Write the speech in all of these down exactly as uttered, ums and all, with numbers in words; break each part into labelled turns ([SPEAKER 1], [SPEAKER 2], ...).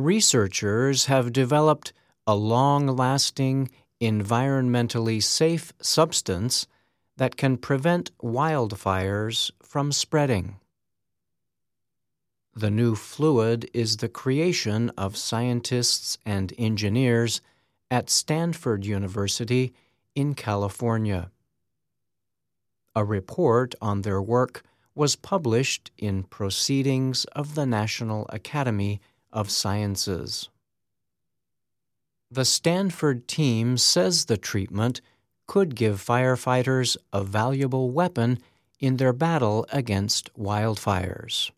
[SPEAKER 1] Researchers have developed a long-lasting, environmentally safe substance that can prevent wildfires from spreading. The new fluid is the creation of scientists and engineers at Stanford University in California. A report on their work was published in Proceedings of the National Academy of Sciences. The Stanford team says the treatment could give firefighters a valuable weapon in their battle against wildfires.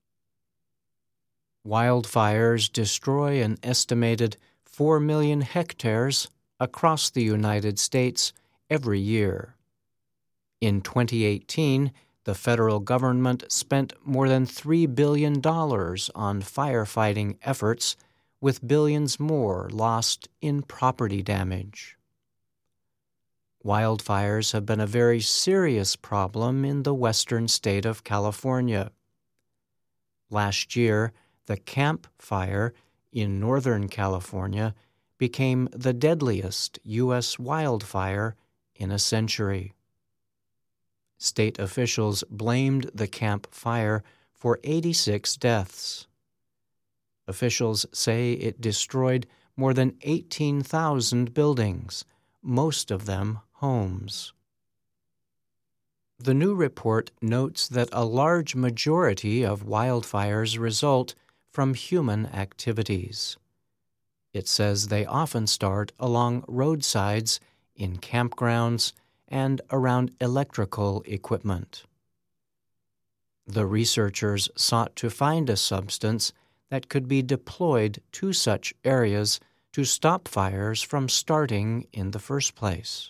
[SPEAKER 1] Wildfires destroy an estimated four million hectares across the United States every year. In twenty eighteen, the federal government spent more than three billion dollars on firefighting efforts, with billions more lost in property damage. Wildfires have been a very serious problem in the western state of California. Last year, the Camp Fire in Northern California became the deadliest U S wildfire in a century. State officials blamed the Camp Fire for eighty-six deaths. Officials say it destroyed more than eighteen thousand buildings, most of them homes. The new report notes that a large majority of wildfires result from human activities. It says they often start along roadsides, in campgrounds, and around electrical equipment. The researchers sought to find a substance that could be deployed to such areas to stop fires from starting in the first place.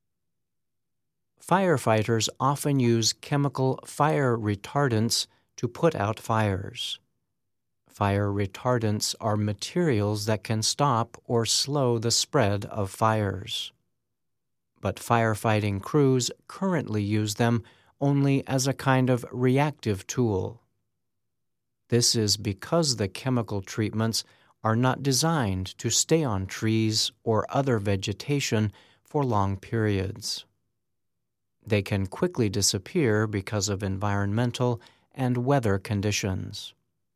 [SPEAKER 1] Firefighters often use chemical fire retardants to put out fires. Fire retardants are materials that can stop or slow the spread of fires. But firefighting crews currently use them only as a kind of reactive tool. This is because the chemical treatments are not designed to stay on trees or other vegetation for long periods. They can quickly disappear because of environmental and weather conditions.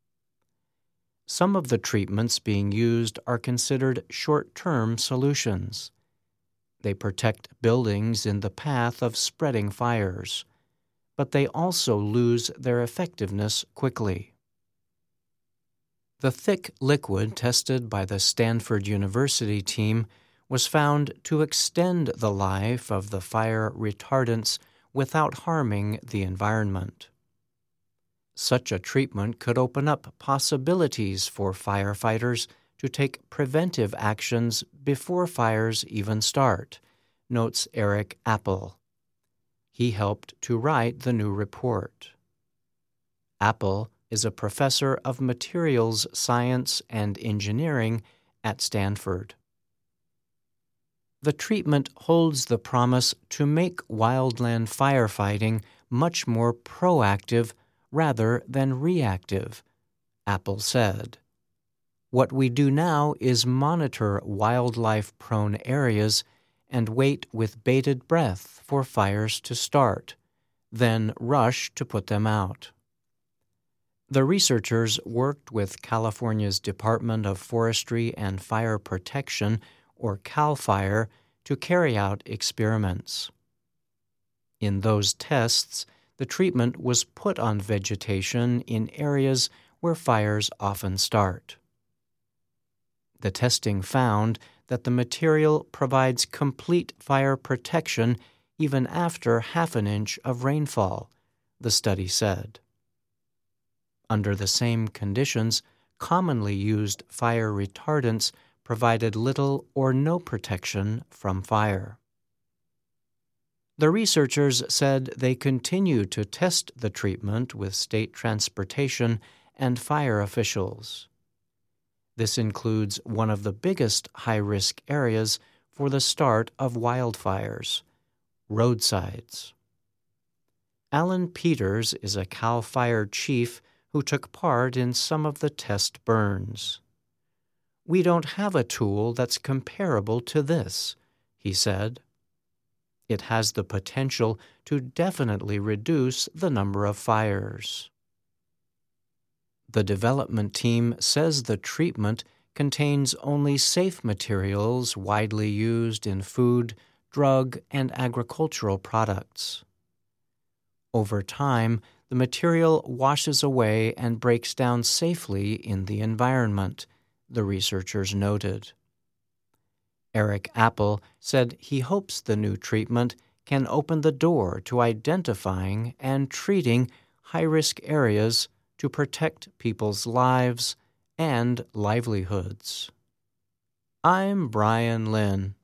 [SPEAKER 1] Some of the treatments being used are considered short-term solutions. They protect buildings in the path of spreading fires, but they also lose their effectiveness quickly. The thick liquid tested by the Stanford University team was found to extend the life of the fire retardants without harming the environment. Such a treatment could open up possibilities for firefighters to take preventive actions before fires even start, notes Eric Appel. He helped to write the new report. Appel is a professor of materials science and engineering at Stanford. The treatment holds the promise to make wildland firefighting much more proactive rather than reactive, Appel said. What we do now is monitor wildlife-prone areas and wait with bated breath for fires to start, then rush to put them out. The researchers worked with California's Department of Forestry and Fire Protection, or CAL FIRE, to carry out experiments. In those tests, the treatment was put on vegetation in areas where fires often start. The testing found that the material provides complete fire protection even after half an inch of rainfall, the study said. Under the same conditions, commonly used fire retardants provided little or no protection from fire. The researchers said they continue to test the treatment with state transportation and fire officials. This includes one of the biggest high-risk areas for the start of wildfires, roadsides. Alan Peters is a CAL FIRE chief who took part in some of the test burns. "We don't have a tool that's comparable to this," he said. It has the potential to definitely reduce the number of fires. The development team says the treatment contains only safe materials widely used in food, drug, and agricultural products. Over time, the material washes away and breaks down safely in the environment, the researchers noted. Eric Apple said he hopes the new treatment can open the door to identifying and treating high-risk areas to protect people's lives and livelihoods. I'm Brian Lynn.